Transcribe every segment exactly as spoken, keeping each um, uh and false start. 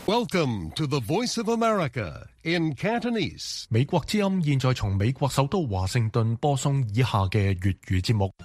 Welcome to the Voice of America in Cantonese. 美國之音現在從美國首都華盛頓播送以下嘅粵語節目。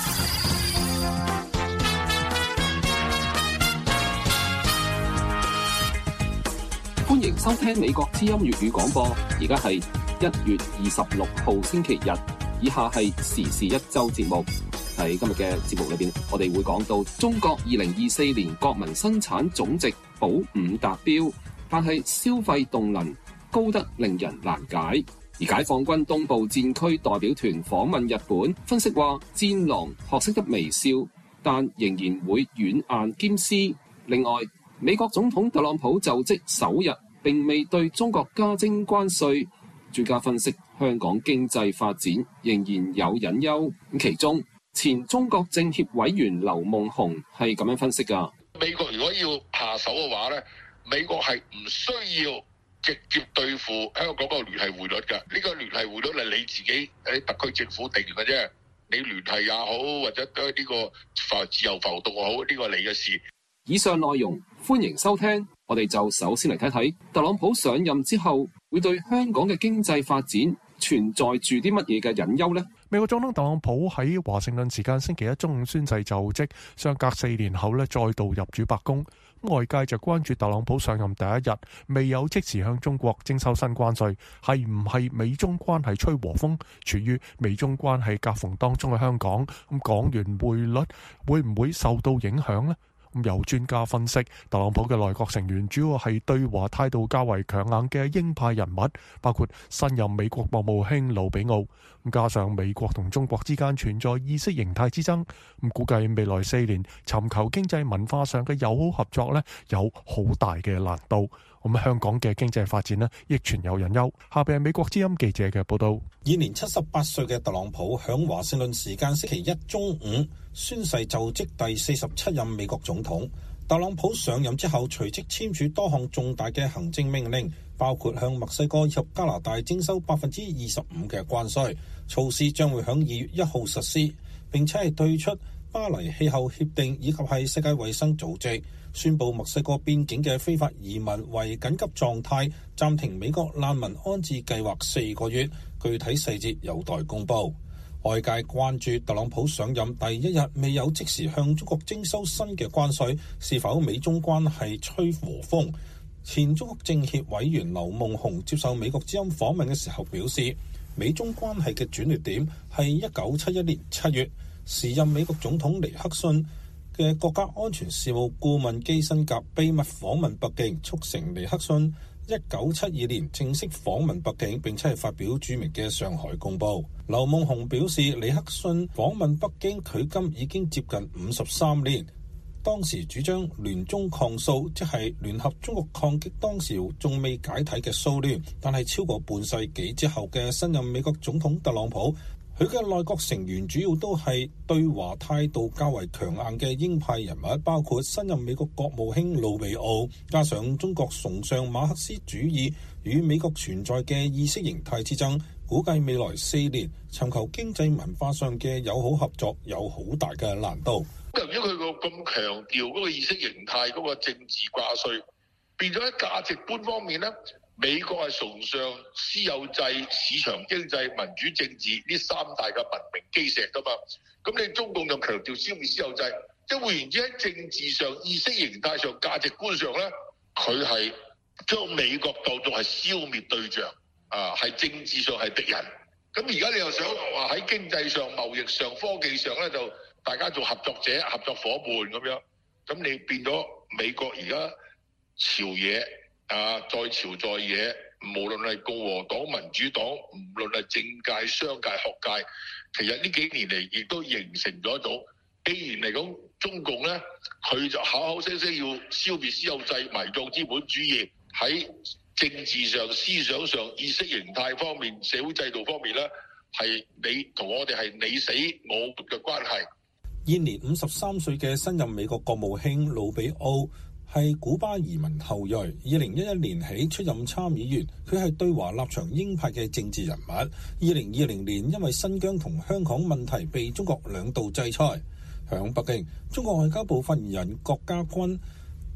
歡迎收聽美國之音粵語廣播，而家係一月二十六號星期日，以下係時事一周節目。喺今日嘅節目裏邊，我哋會講到中國二零二四年國民生產總值保五達標，但係消費動能高得令人難解。而解放軍東部戰區代表團訪問日本，分析話戰狼學識得微笑，但仍然會軟硬兼施。另外，美國總統特朗普就職首日並未對中國加徵關稅，專家分析香港經濟發展仍然有隱憂。其中前中國政協委員劉夢熊係咁樣分析㗎。 美國如果要下手嘅話咧，美國係唔需要直接對付香港個聯繫匯率㗎。呢個聯繫匯率係你自己喺特區政府定嘅啫。你聯繫也好，或者對呢個浮自由浮動也好，呢個係你嘅事。 以上內容歡迎收聽。我哋就首先嚟睇睇特朗普上任之後會對香港嘅經濟發展存在住啲乜嘢嘅隱憂呢？ 美國總統特朗普喺華盛頓時間星期一中午宣誓就職，相隔四年後咧再度入主白宮。外界就關注特朗普上任第一日未有即時向中國徵收新關稅，係唔係美中關係吹和風？處於美中關係夾縫當中嘅香港，咁港元匯率會唔會受到影響呢？有專家分析，特朗普嘅內閣成員主要係對華態度較為強硬嘅鷹派人物，包括新任美國國務卿魯比奧。加上美國同中國之間存在意識形態之爭，咁估計未來四年尋求經濟文化上嘅友好合作呢，有好大嘅難度。咁香港嘅經濟發展呢，亦存有隱憂。下邊係美國之音記者嘅報道。 現年七十八歲嘅特朗普響華盛頓時間星期一中午宣誓就職第四十七任美國總統。特朗普上任之後，隨即簽署多項重大嘅行政命令，包括向墨西哥以及加拿大徵收百分之二十五嘅關稅，措施將會響二月一號實施，並且係退出巴黎氣候協定以及係世界衛生組織，宣布墨西哥邊境嘅非法移民為緊急狀態，暫停美國難民安置計劃四個月，具體細節有待公布。外界關注特朗普上任第一日未有即時向中國徵收新嘅關稅，是否美中關係吹和風？前中國政協委員劉夢熊接受美國之音訪問嘅時候表示，美中關係嘅轉捩點係一九七一年七月，時任美國總統尼克遜嘅國家安全事務顧問基辛格秘密訪問北京，促成尼克遜一九七二年正式訪問北京，並且係發表著名嘅上海公報。劉夢熊表示，尼克遜訪問北京距今已經接近五十三年，當時主張聯中抗蘇，即係聯合中國抗擊當時仲未解體嘅蘇聯。但係超過半世紀之後嘅新任美國總統特朗普，佢嘅內閣成員主要都係對華態度較為強硬嘅鷹派人物，包括新任美國國務卿魯比奧，加上中國崇尚馬克思主義與美國存在嘅意識形態之爭，估計未來四年尋求經濟文化上嘅友好合作有好大嘅難度。 由於佢個咁強調嗰個意識形態嗰個政治掛帥，變咗喺價值觀方面咧，美國係崇尚私有制、市場經濟、民主政治呢三大嘅文明基石噶嘛。咁你中共就強調消滅私有制，即係換言之喺政治上、意識形態上、價值觀上咧，佢係將美國當作係消滅對象啊，係政治上係敵人。咁而家你又想話喺經濟上、貿易上、科技上咧，就大家做合作者、合作伙伴咁樣。咁你變咗美國而家朝野啊，在朝在野，無論係共和黨、民主黨，無論係政界、商界、學界，其實呢幾年嚟亦都形成咗一種，既然嚟講中共咧，佢就口口聲聲要消滅私有制、埋葬資本主義，喺政治上、思想上、意識形態方面、社會制度方面咧，係你同我哋係你死我活嘅關係。 現年五十三歲嘅新任美國國務卿魯比奧係古巴移民後裔，二零一一年起出任參議員，佢係對華立場鷹派嘅政治人物。二零二零年因為新疆同香港問題被中國兩度制裁。響北京，中國外交部發言人郭家軍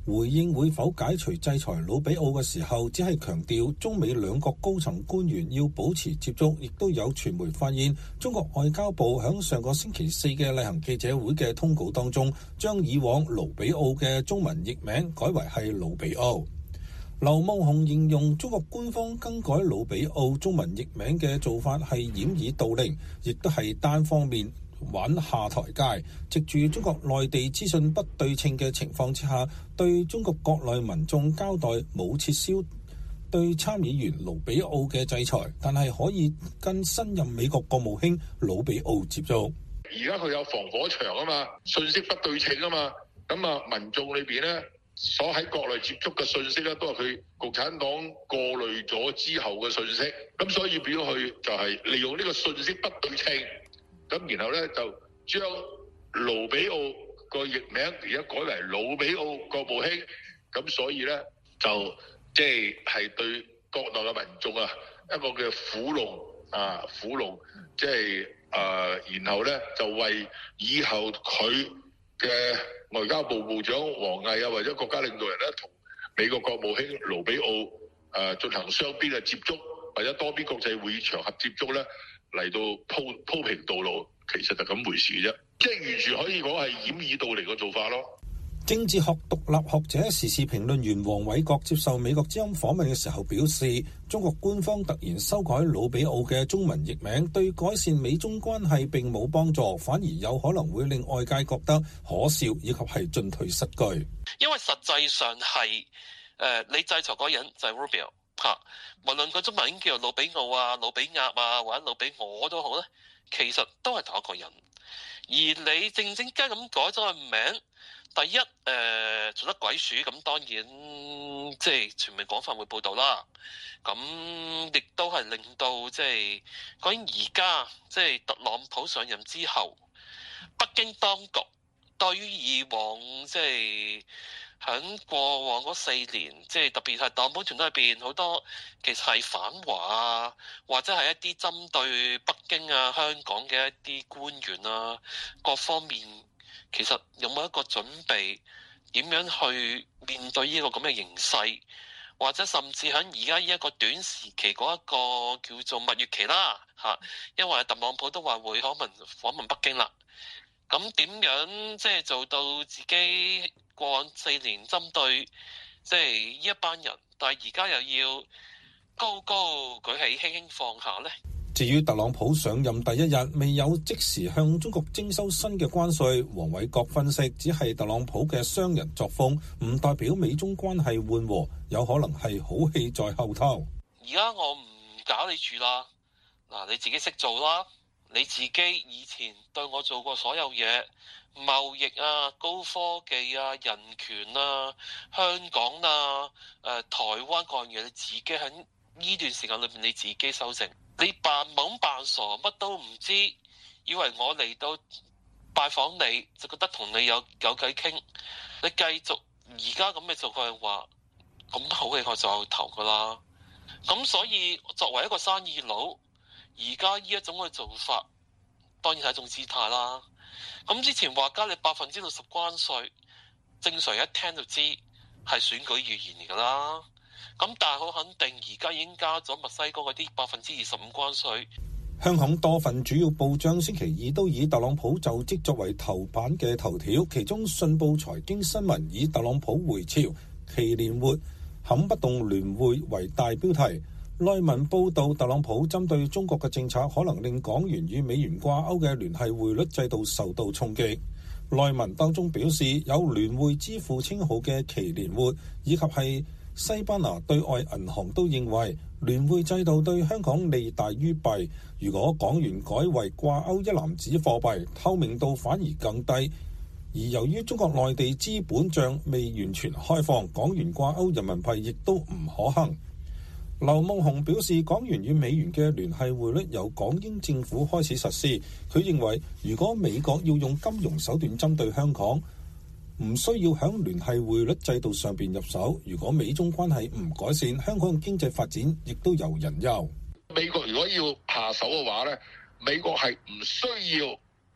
回應會否解除制裁魯比奧嘅時候，只係強調中美兩國高層官員要保持接觸，亦都有傳媒發現中國外交部響上個星期四嘅例行記者會嘅通告當中，將以往盧比奧嘅中文譯名改為係魯比奧。劉夢熊形容中國官方更改魯比奧中文譯名嘅做法係掩耳盜鈴，亦都係單方面玩下台階，藉住中國內地資訊不對稱嘅情況之下，對中國國內民眾交代冇撤銷對參議員盧比奧嘅制裁，但係可以跟新任美國國務卿魯比奧接觸。 而家佢有防火牆啊嘛，信息不對稱啊嘛，咁啊民眾裏邊咧所喺國內接觸嘅信息咧，都係佢共產黨過濾咗之後嘅信息，咁所以變咗佢就係利用呢個信息不對稱，咁然後咧就將盧比奧個譯名而家改為魯比奧國務卿，咁所以咧就即係係對國內嘅民眾啊一個嘅苦弄啊苦弄，即係誒，然後咧就為以後佢嘅外交部部長王毅啊，或者國家領導人咧，同美國國務卿盧比奧誒進行雙邊嘅接觸，或者多邊國際會議場合接觸咧，嚟到鋪鋪平道路，其實就咁回事嘅啫，即係完全可以講係掩耳盜鈴嘅做法咯。 政治學獨立學者、時事評論員黃偉國接受美國之音訪問嘅時候表示，中國官方突然修改魯比奧嘅中文譯名，對改善美中關係並冇幫助，反而有可能會令外界覺得可笑以及係進退失據。 因為實際上係誒、呃，你制裁嗰個人就係 Rubio 嚇、啊，無論佢中文已經叫做魯比奧啊、魯比亞啊或者魯比我都好咧，其實都係同一個人。而你正正間咁改咗個名。第一，誒、呃、做得鬼鼠，咁當然即係傳媒廣泛會報導啦。咁亦都係令到即係講緊而家即係特朗普上任之後，北京當局對於以往即係喺過往嗰四年，即係特別係特朗普團隊入邊好多其實係反華啊，或者係一啲針對北京啊、香港嘅一啲官員啊，各方面。其實有冇一個準備點樣去面對呢個咁嘅形勢，或者甚至喺而家呢一個短時期嗰一個叫做蜜月期啦嚇，因為特朗普都話會訪問訪問北京啦。咁點樣即係做到自己過往四年針對即係呢一班人，但係而家又要高高舉起輕輕放下呢？ 至於特朗普上任第一日未有即時向中國徵收新嘅關稅，黃偉國分析只係特朗普嘅商人作風，唔代表美中關係緩和，有可能係好戲在後頭。 而家我唔搞你住啦，嗱，你自己識做啦，你自己以前對我做過所有嘢，貿易啊、高科技啊、人權啊、香港啊、誒、呃、台灣各樣嘢，你自己喺呢段時間裏面你自己修正。你扮懵扮傻，乜都唔知，以為我嚟到拜訪你就覺得同你有有偈傾。你繼續而家咁嘅做法嘅話，咁好戲我就有頭噶啦。咁所以作為一個生意佬，而家呢一種嘅做法，當然係一種姿態啦。咁之前話加你百分之六十關稅，正常一聽就知係選舉預言嚟噶啦。咁但係好肯定，而家已經加咗墨西哥嗰啲百分之二十五關稅。 香港多份主要報章星期二都以特朗普就職作為頭版嘅頭條，其中信報財經新聞以特朗普回朝、期連活、撼不動聯匯為大標題。內文報道特朗普針對中國嘅政策可能令港元與美元掛鈎嘅聯繫匯率制度受到衝擊。內文當中表示，有聯匯之父稱號嘅期連活以及係西班牙對外銀行都認為聯匯制度對香港利大於弊。如果港元改為掛鈎一籃子貨幣，透明度反而更低。而由於中國內地資本帳未完全開放，港元掛鈎人民幣亦都唔可行。劉夢熊表示，港元與美元嘅聯繫匯率由港英政府開始實施。佢認為，如果美國要用金融手段針對香港，唔需要響聯繫匯率制度上邊入手。如果美中關係唔改善，香港嘅經濟發展亦都有隱憂。 美國如果要下手嘅話咧，美國係唔需要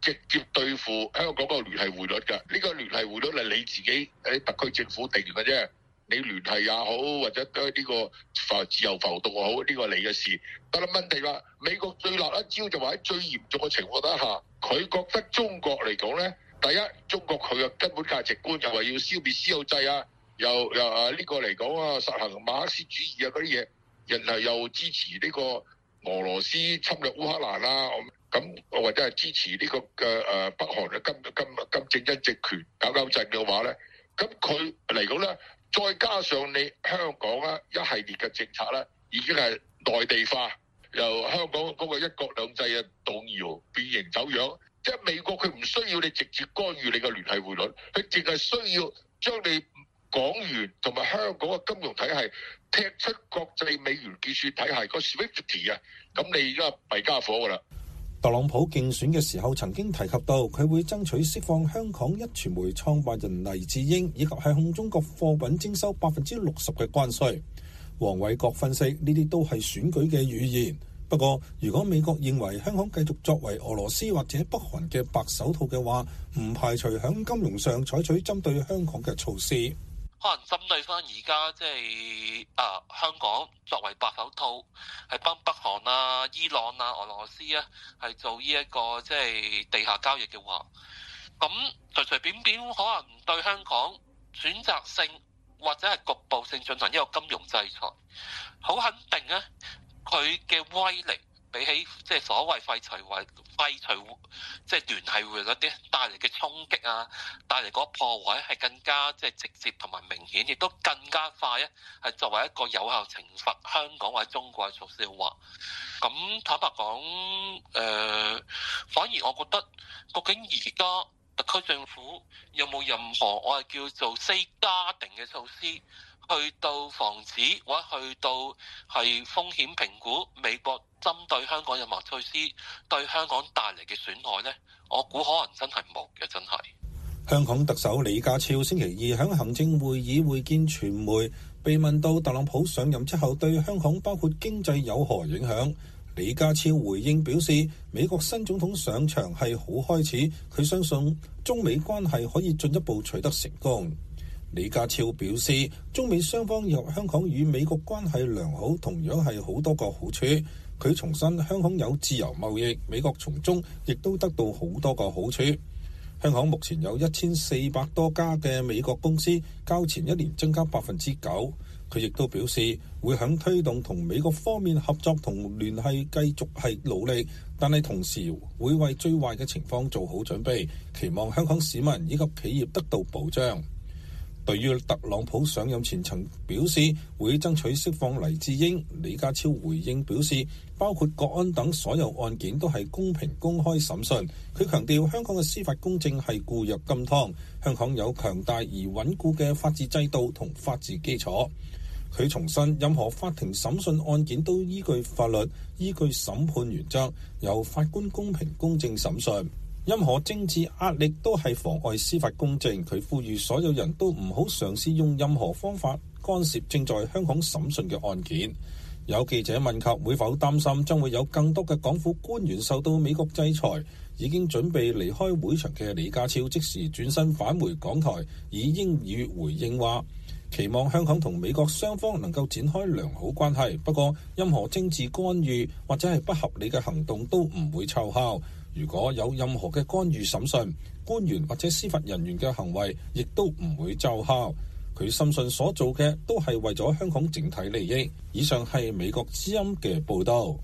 直接對付香港個聯繫匯率㗎。呢個聯繫匯率係你自己喺特區政府定嘅啫。你聯繫也好，或者呢個浮自由浮動也好，呢個係你嘅事。但係問題話，美國最辣一招就話喺最嚴重嘅情況底下，佢覺得中國嚟講咧，第一，中國佢嘅根本價值觀又話要消滅私有制啊，又又啊呢個嚟講啊，實行馬克思主義啊嗰啲嘢，然後又支持呢個俄羅斯侵略烏克蘭啦，咁或者係支持呢個嘅誒北韓嘅金金金正恩政權搞搞震嘅話咧，咁佢嚟講咧。再加上你香港啊一系列嘅政策咧，已經係內地化，由香港嗰個一國兩制啊動搖變形走樣。即係美國佢唔需要你直接干預你嘅聯繫匯率，佢淨係需要將你港元同埋香港嘅金融體系踢出國際美元結算體系個 SWIFT 啊，咁你而家弊家伙㗎啦。 特朗普競選嘅時候曾經提及到，佢會爭取釋放香港一傳媒創辦人黎智英，以及係向中國貨品徵收百分之六十嘅關稅。黃偉國分析，呢啲都係選舉嘅語言。不過，如果美國認為香港繼續作為俄羅斯或者北韓嘅白手套嘅話，唔排除響金融上採取針對香港嘅措施。 可能針對翻而家即係啊香港作為白手套，係幫北韓啊、伊朗啊、俄羅斯啊係做呢一個即係地下交易嘅話，咁隨隨便便可能對香港選擇性或者係局部性進行一個金融制裁，好肯定咧佢嘅威力比起即係所謂廢除為廢除即係聯繫匯率啲帶嚟嘅衝擊啊，帶嚟嗰個破壞係更加即係直接同埋明顯，亦都更加快咧，係作為一個有效懲罰香港或者中國嘅措施嘅話，咁坦白講，誒、呃，反而我覺得究竟而家特區政府有冇任何我係叫做 safeguarding 嘅措施？去到防止或者去到係風險評估美國針對香港任何措施對香港帶嚟嘅損害呢，我估可能真係冇嘅，真係。 香港特首李家超星期二喺行政會議會見傳媒，被問到特朗普上任之後對香港包括經濟有何影響，李家超回應表示，美國新總統上場係好開始，佢相信中美關係可以進一步取得成功。李家超表示，中美雙方以及香港與美國關係良好，同樣係好多個好處。佢重申香港有自由貿易，美國從中亦都得到好多個好處。香港目前有一千四百多家嘅美國公司，較前一年增加百分之九。佢亦都表示會響推動同美國方面合作同聯繫繼續係努力，但係同時會為最壞嘅情況做好準備，期望香港市民以及企業得到保障。對於特朗普上任前曾表示會爭取釋放黎智英，李家超回應表示，包括國安等所有案件都係公平公開審訊。佢強調香港嘅司法公正係固若金湯，香港有強大而穩固嘅法治制度同法治基礎。佢重申，任何法庭審訊案件都依據法律、依據審判原則，由法官公平公正審訊。任何政治壓力都係妨礙司法公正。佢呼籲所有人都唔好嘗試用任何方法干涉正在香港審訊嘅案件。有記者問及會否擔心將會有更多嘅港府官員受到美國制裁，已經準備離開會場嘅李家超即時轉身返回港台，以英語回應話，期望香港同美國雙方能夠展開良好關係，不過任何政治干預或者係不合理嘅行動都唔會奏效。如果有任何嘅干預審訊，官員或者司法人員嘅行為亦都唔會奏效。佢深信所做嘅都係為咗香港整體利益。以上係美國之音嘅報道。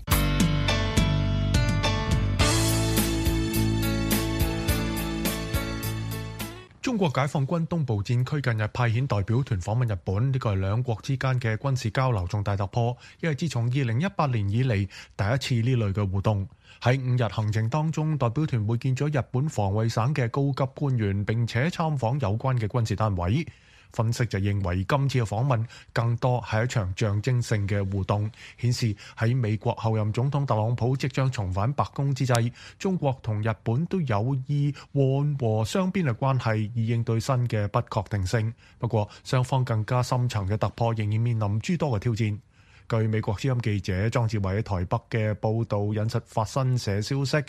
中國解放軍東部戰區近日派遣代表團訪問日本，呢個係兩國之間嘅軍事交流重大突破，因為自從二零一八年以嚟第一次呢類嘅互動。喺五日行程當中，代表團會見咗日本防衛省嘅高級官員，並且參訪有關嘅軍事單位。分析就認為今次嘅訪問更多係一場象徵性嘅互動，顯示喺美國後任總統特朗普即將重返白宮之際，中國同日本都有意緩和雙邊嘅關係，以應對新嘅不確定性。不過雙方更加深層嘅突破仍然面臨諸多嘅挑戰。據美國之音記者莊志偉喺台北嘅報導引述法新社消息，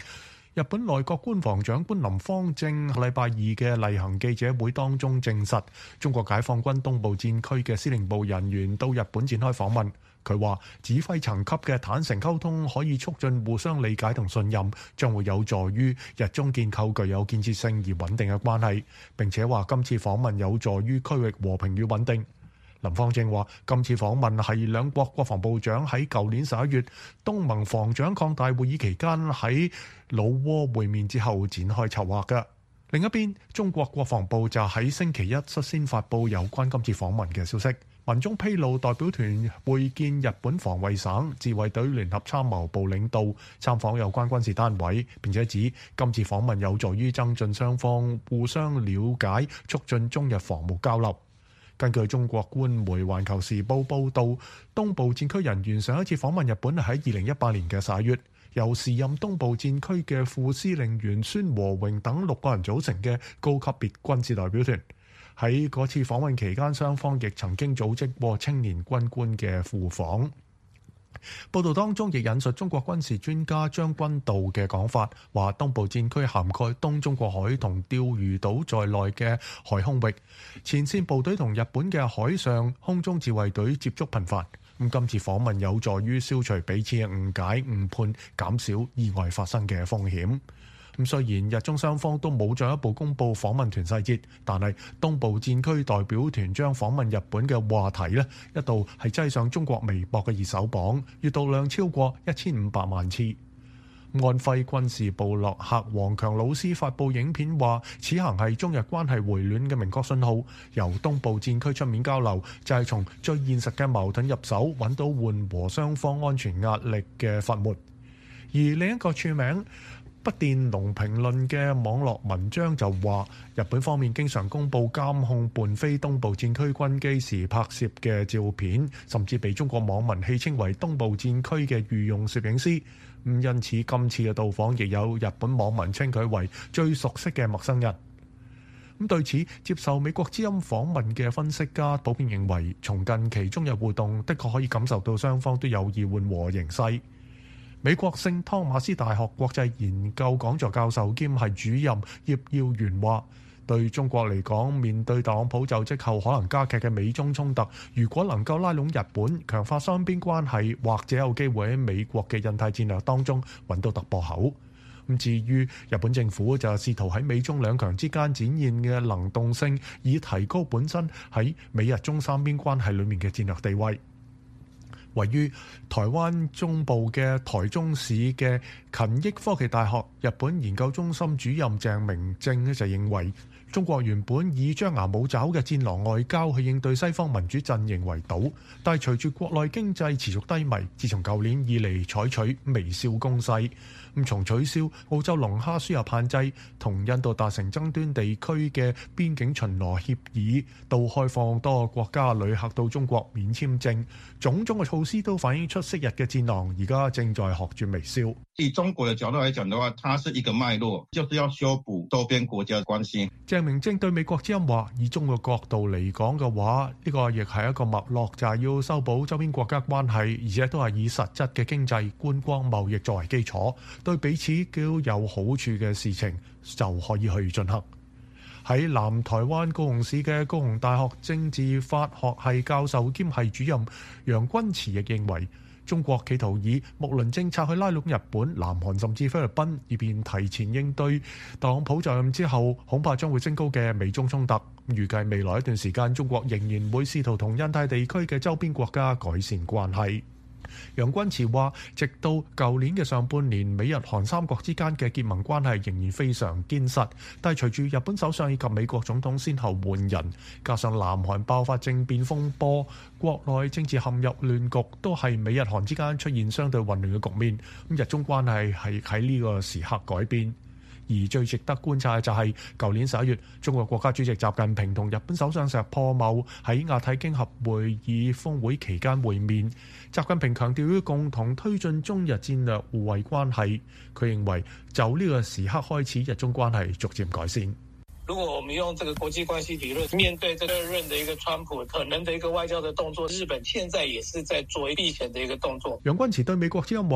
日本內閣官房長官林芳正禮拜二嘅例行記者會當中證實，中國解放軍東部戰區嘅司令部人員到日本展開訪問。佢話指揮層級嘅坦誠溝通可以促進互相理解同信任，將會有助於日中建構具有建設性而穩定嘅關係。並且話今次訪問有助於區域和平與穩定。林芳正話今次訪問係兩國國防部長喺舊年十一月東盟防長擴大會議期間喺老撾會面之後展開籌劃嘅。另一邊，中國國防部就喺星期一率先發布有關今次訪問嘅消息。文中披露代表團會見日本防衛省自衛隊聯合參謀部領導，參訪有關軍事單位，並且指今次訪問有助於增進雙方互相了解，促進中日防務交流。根據中國官媒《環球時報》報導，東部戰區人員上一次訪問日本喺二零一八年嘅十一月，由時任東部戰區嘅副司令員孫和榮等六個人組成嘅高級別軍事代表團。喺嗰次訪問期間，雙方亦曾經組織過青年軍官嘅赴訪。報道當中亦引述中國軍事專家張軍道嘅講法，話東部戰區涵蓋東中國海同釣魚島在內嘅海空域，前線部隊同日本嘅海上空中自衛隊接觸頻繁。咁今次訪問有助於消除彼此嘅誤解誤判，減少意外發生嘅風險。咁雖然日中雙方都冇進一步公布訪問團細節，但係東部戰區代表團將訪問日本嘅話題呢，一度係擠上中國微博嘅熱搜榜，閱讀量超過一千五百萬次。安徽軍事部落客王強老師發布影片話，此行係中日關係回暖嘅明確信號，由東部戰區出面交流，就係從最現實嘅矛盾入手，揾到緩和雙方安全壓力嘅閥門。而另一個署名不電龍評論嘅網絡文章就話，日本方面經常公布監控伴飛東部戰區軍機時拍攝嘅照片，甚至被中國網民戲稱為東部戰區嘅御用攝影師。咁因此今次嘅到訪亦有日本網民稱佢為最熟悉嘅陌生人。咁對此，接受美國之音訪問嘅分析家普遍認為，從近期中日互動的確可以感受到雙方都有意緩和形勢。美國聖湯馬斯大學國際研究講座教授兼係主任葉耀元話，對中國嚟講，面對特朗普就職後可能加劇嘅美中衝突，如果能夠拉攏日本，強化雙邊關係，或者有機會喺美國嘅印太戰略當中揾到突破口。咁至於日本政府就試圖喺美中兩強之間展現嘅能動性，以提高本身喺美日中三邊關係裡面嘅戰略地位。位於台灣中部嘅台中市嘅勤益科技大學日本研究中心主任鄭明正就認為，中國原本以張牙舞爪嘅戰狼外交去應對西方民主陣營為島，但係隨住國內經濟持續低迷，自從舊年以嚟採取微笑攻勢，咁從取消澳洲龍蝦輸入限制，同印度達成爭端地區嘅邊境巡邏協議，到開放多個國家旅客到中國免簽證，種種嘅措施都反映出昔日嘅戰狼而家正在學住微笑。 以中國嘅角度來講的話，它是一個脈絡，就是要修補周邊國家嘅關係。 鄭明正對美國之音話，以中國角度嚟講嘅話，呢個亦係一個脈絡，就係要修補周邊國家關係，而且都係以實質嘅經濟、觀光、貿易作為基礎，對彼此都有好處嘅事情就可以去進行。喺南台灣高雄市嘅高雄大學政治法學系教授兼系主任楊君慈亦認為，中國企圖以睦鄰政策去拉攏日本、南韓甚至菲律賓，以便提前應對特朗普就任之後恐怕將會升高嘅美中衝突。預計未來一段時間，中國仍然會試圖同印太地區嘅周邊國家改善關係。楊君慈話，直到舊年嘅上半年，美日韓三國之間嘅結盟關係仍然非常堅實，但係隨住日本首相以及美國總統先後換人，加上南韓爆發政變風波，國內政治陷入亂局，都係美日韓之間出現相對混亂嘅局面。咁日中關係係喺呢個時刻改變。而最值得觀察嘅就係舊年十一月，中國國家主席習近平同日本首相石破茂喺亞太經合會議峰會期間會面。習近平強調要共同推進中日戰略互惠關係。佢認為就呢個時刻開始，日中關係逐漸改善。 如果我們用這個國際關係理論面對這個任的一個川普可能的一個外交的動作，日本現在也是在做避險的一個動作。 楊君慈對美國之音話，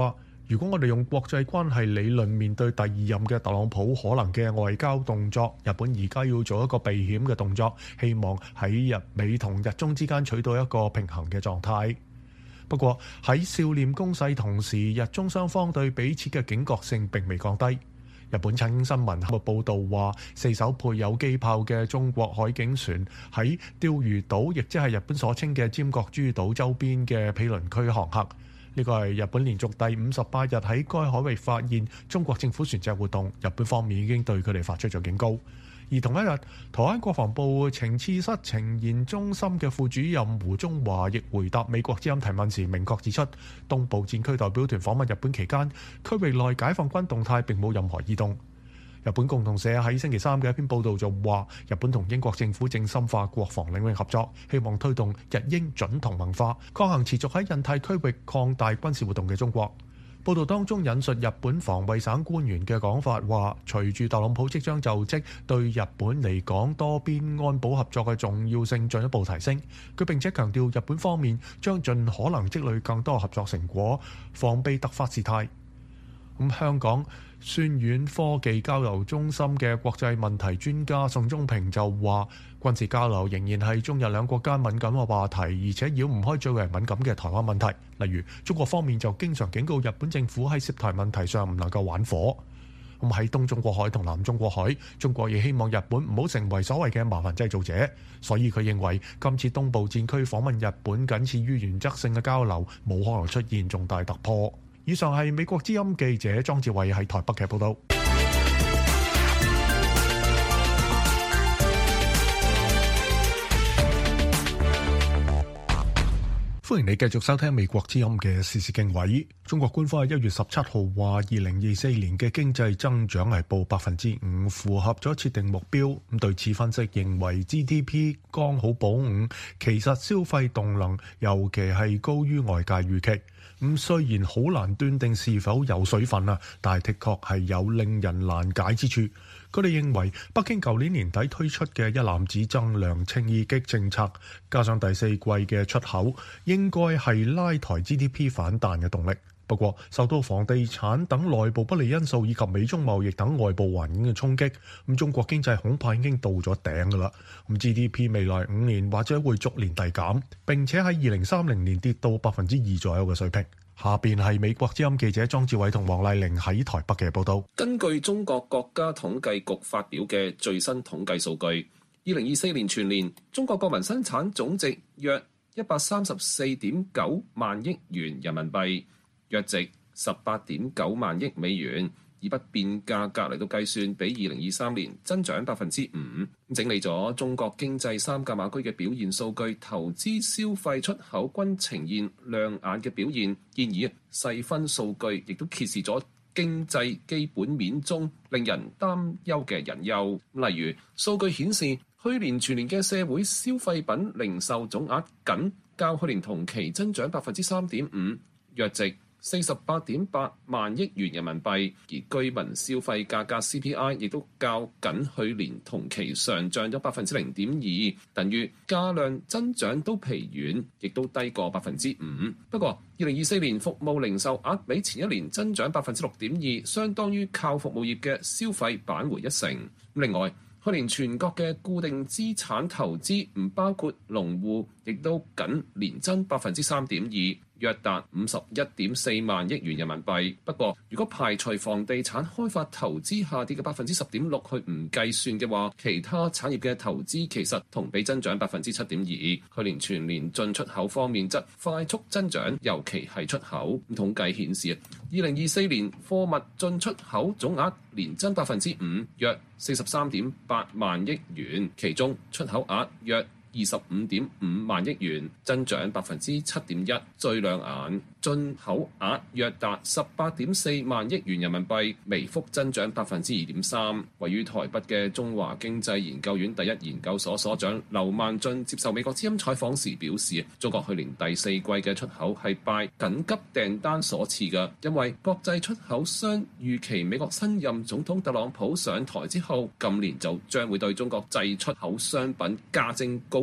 如果我哋用國際關係理論面對第二任嘅特朗普可能嘅外交動作，日本而家要做一個避險嘅動作，希望喺日美同日中之間取到一個平衡嘅狀態。不過喺笑臉攻勢同時，日中雙方對彼此嘅警覺性並未降低。日本產經新聞嘅報導話，四艘配有機炮嘅中國海警船喺釣魚島，亦即係日本所稱嘅尖閣諸島周邊嘅毗鄰區航行。呢個係日本連續第五十八日喺該海域發現中國政府船隻活動，日本方面已經對佢哋發出咗警告。而同一日，台灣國防部情治室情研中心嘅副主任胡忠華亦回答美國之音提問時，明確指出，東部戰區代表團訪問日本期間，區域內解放軍動態並冇任何異動。日本共同社喺星期三嘅一篇報導就話，日本同英國政府正深化國防領域合作，希望推動日英準同盟化，抗衡持續喺印太區域擴大軍事活動嘅中國。報導當中引述日本防衛省官員嘅講法，話隨住特朗普即將就職，對日本嚟講多邊安保合作嘅重要性進一步提升。佢並且強調，日本方面將盡可能積累更多合作成果，防備突發事態。咁香港宣院科技交流中心嘅國際問題專家宋忠平就話，軍事交流仍然係中日兩國間敏感嘅話題，而且繞唔開最為敏感嘅台灣問題。例如中國方面就經常警告日本政府喺涉台問題上唔能夠玩火。咁喺東中國海同南中國海，中國亦希望日本唔好成為所謂嘅麻煩製造者，所以佢認為今次東部戰區訪問日本僅次於原則性嘅交流，冇可能出現重大突破。以上係美國之音記者莊志偉喺台北嘅報道。歡迎你繼續收聽美國之音嘅時事經緯。中國官方喺一月十七號話，二零二四年嘅經濟增長係報百分之五，符合咗設定目標。咁對此分析認為 G D P 剛好保五，其實消費動能尤其係高於外界預期。咁雖然好難斷定是否有水分啊，但係的確係有令人難解之處。佢哋認為北京舊年年底推出嘅一攬子增量稱意激政策，加上第四季嘅出口，應該係拉抬 G D P 反彈嘅動力。不過受到房地產等內部不利因素以及美中貿易等外部環境嘅衝擊，咁中國經濟恐怕已經到咗頂㗎啦。咁 G D P 未來五年或者會逐年遞減，並且喺二零三零年跌到百分之二左右嘅水平。下邊係美國之音記者莊志偉同黃麗玲喺台北嘅報道。 根據中國國家統計局發表嘅最新統計數據，二零二四年全年中國國民生產總值約一百三十四點九萬億元人民幣，約值十八點九萬億美元，以不變價格嚟到計算，比二零二三年增長百分之五。整理咗中國經濟三甲馬區嘅表現數據，投資、消費、出口均呈現亮眼嘅表現。建議細分數據亦都揭示咗經濟基本面中令人擔憂嘅隱憂。例如數據顯示，去年全年嘅社會消費品零售總額僅較去年同期增長百分之三點五，約值四十八點八萬億元人民幣，而居民消費價格 C P I 亦都較緊去年同期上漲咗百分之零點二，等於價量增長都疲軟，亦都低過百分之五。不過，二零二四年服務零售額比前一年增長百分之六點二，相當於靠服務業嘅消費扳回一成。另外，去年全國嘅固定資產投資唔包括農戶，亦都僅年增百分之三點二，約達五十一點四萬億元人民幣。不過，如果排除房地產開發投資下跌嘅百分之十點六去唔計算嘅話，其他產業嘅投資其實同比增長百分之七點二。去年全年進出口方面則快速增長，尤其係出口。統計顯示，二零二四年貨物進出口總額年增百分之五，約四十三點八萬億元，其中出口額約二十五點五萬億元，增長百分之七點一，最亮眼。進口額約達十八點四萬億元人民幣，微幅增長百分之二點三。位於台北嘅中華經濟研究院第一研究所所長劉萬俊接受美國之音採訪時表示，中國去年第四季嘅出口係拜緊急訂單所賜嘅，因為國際出口商預期美國新任總統特朗普上台之後，今年就將會對中國製出口商品加徵高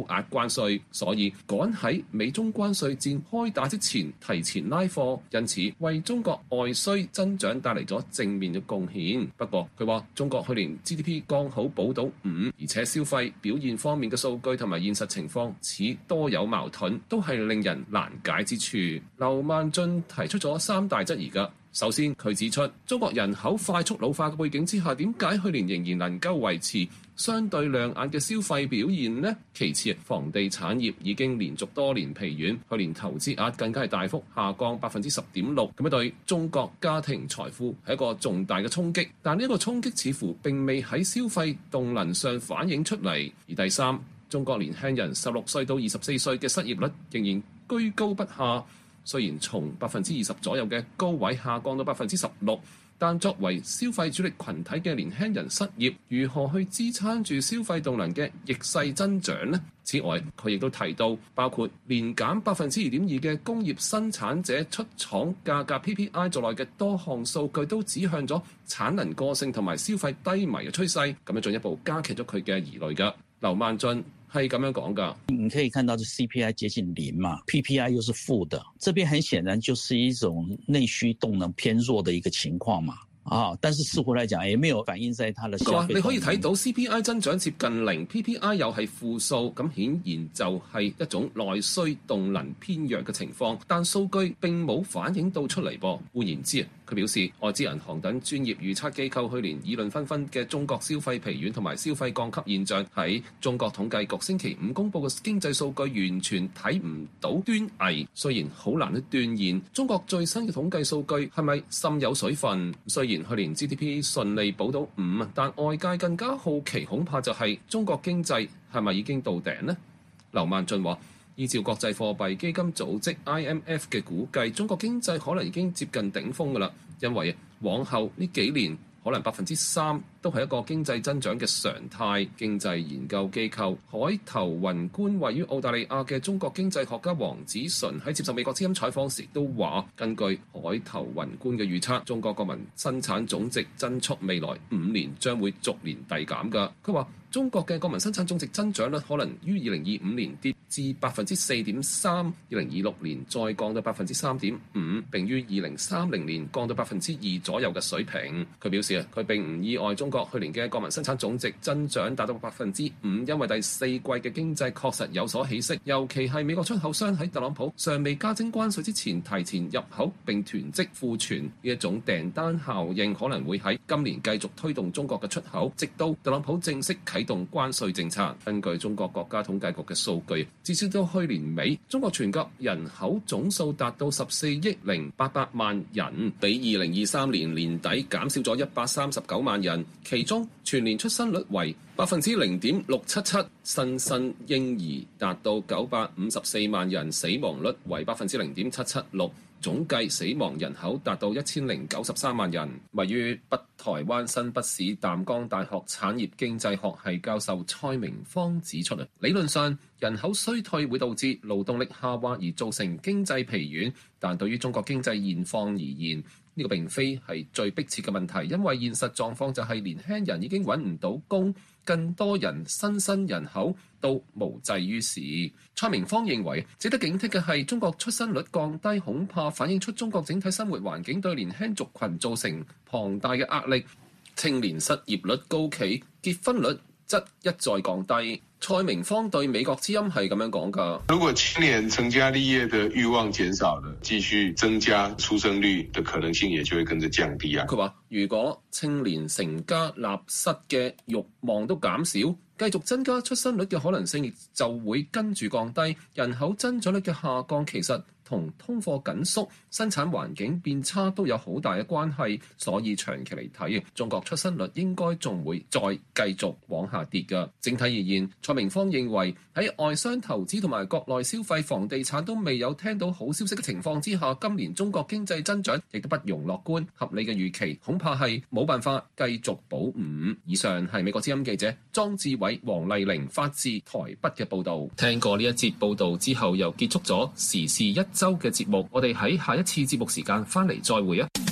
壓關稅，所以趕喺美中關稅戰開打之前提前拉貨，因此為中國外需增長帶嚟咗正面嘅貢獻。不過佢話中國去年 G D P 剛好保到五，而且消費表現方面嘅數據同埋現實情況似多有矛盾，都係令人難解之處。劉萬俊提出咗三大質疑㗎。首先，佢指出中國人口快速老化嘅背景之下，點解去年仍然能夠維持相對亮眼嘅消費表現呢？其次，房地產業已經連續多年疲軟，去年投資額更加係大幅下降百分之十點六，咁樣對中國家庭財富係一個重大嘅衝擊。但呢個衝擊似乎並未喺消費動能上反映出嚟。而第三，中國年輕人十六歲到二十四歲嘅失業率仍然居高不下。雖然從百分之二十左右嘅高位下降到百分之十六，但作為消費主力群體嘅年輕人失業，如何去支撐住消費動能嘅逆勢增長呢？此外，佢亦都提到，包括年減百分之二點二嘅工業生產者出廠價格 P P I 在內嘅多項數據都指向咗產能過剩同埋消費低迷嘅趨勢，咁樣進一步加劇咗佢嘅疑慮㗎。劉萬俊係咁樣講㗎， 你可以看到，這 C P I 接近零嘛 ，P P I 又是負的，這邊很顯然就是一種內需動能偏弱的一個情況嘛。啊！但是似乎來講，也沒有反映在它的消費。你可以睇到 C P I 增長接近零 ，P P I 又係負數，咁顯然就係一種內需動能偏弱嘅情況。但數據並冇反映到出嚟噃。換言之啊，佢表示外資銀行等專業預測機構去年議論紛紛嘅中國消費疲軟同埋消費降級現象，喺中國統計局星期五公佈嘅經濟數據完全睇唔到端倪。雖然好難去斷言中國最新嘅統計數據係咪滲有水分，雖然去年 G D P 順利保到五，但外界更加好奇，恐怕就係中國經濟係咪已經到頂呢？劉萬俊話：依照國際貨幣基金組織 I M F 嘅估計，中國經濟可能已經接近頂峰㗎啦，因為往後呢幾年可能百分之三都係一個經濟增長嘅常態。經濟研究機構海頭雲觀位於澳大利亞嘅中國經濟學家黃子純喺接受美國之音採訪時都話，根據海頭雲觀嘅預測，中國國民生產總值增速未來五年將會逐年遞減㗎。佢話中國嘅國民生產總值增長率可能於二零二五年跌至百分之四點三，二零二六年再降到百分之三點五，並於二零三零年降到百分之二左右嘅水平。佢表示啊，佢並唔意外中國去年嘅國民生產總值增長達到百分之五，因為第四季嘅經濟確實有所起色，尤其係美國出口商喺特朗普尚未加徵關稅之前提前入口並囤積庫存，呢一種訂單效應可能會喺今年繼續推動中國嘅出口，直到特朗普正式啟動關稅政策。根據中國國家統計局嘅數據，至少到去年尾，中國全國人口總數達到十四億零八百萬人，比二零二三年年底減少咗一百三十九萬人。其中全年出生率為百分之零點六七七，新生嬰兒達到九百五十四萬人，死亡率為百分之零點七七六。總計死亡人口達到一千零九十三萬人。位於北台灣新北市淡江大學產業經濟學系教授蔡明芳指出啊，理論上人口衰退會導致勞動力下滑而造成經濟疲軟，但對於中國經濟現況而言，呢個並非係最迫切嘅問題，因為現實狀況就係年輕人已經揾唔到工，更多人新生人口都無濟於事。蔡明芳認為，值得警惕嘅係中國出生率降低，恐怕反映出中國整體生活環境對年輕族群造成龐大嘅壓力，青年失業率高企，結婚率則一再降低。蔡明芳對美國之音係咁樣講㗎： 如果青年成家立業的慾望減少了，繼續增加出生率的可能性也就會跟着降低啊。 佢話：如果青年成家立室嘅慾望都減少，繼續增加出生率嘅可能性亦就會跟住降低。人口增長率嘅下降其實同通貨緊縮、生產環境變差都有好大嘅關係，所以長期嚟睇，中國出生率應該仲會再繼續往下跌㗎。整體而言，蔡明芳認為喺外商投資同埋國內消費、房地產都未有聽到好消息嘅情況之下，今年中國經濟增長亦都不容樂觀。合理嘅預期恐怕係冇辦法繼續保五。以上係美國之音記者莊志偉、黃麗玲發自台北嘅報導。聽過呢一節報導之後，又結束咗時事一周嘅節目。我哋喺下一次節目時間翻嚟再會啊！